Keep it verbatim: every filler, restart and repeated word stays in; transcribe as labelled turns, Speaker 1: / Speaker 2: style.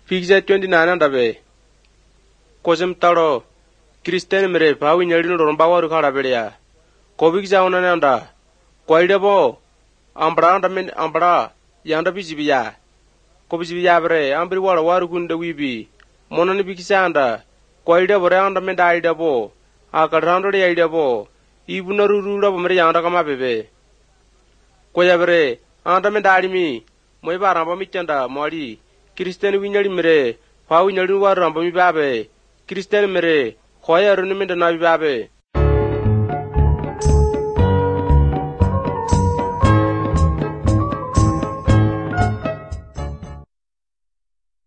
Speaker 1: Fixe twenty-nine ndabe. Kozem taro Christian mere bawi nyadino rombawa rukhara belia. Kobik jauna nanda. Koidebo ambra ndamen ambra yanda bijibiya. Kobijibiya bre ambri wala waru gunda wibi. Monani bikisanda. Koidebo re andamen daidebo. Akarando de aidebo. Ibuna rurura bomre yanda kama bebe. Koyabre andamen daimi. Moi baramba michanda mori. Christian winyali mere. Bawi nyadino waru ramba mi babe. Christian mere. Khoya runu menda nabi babe.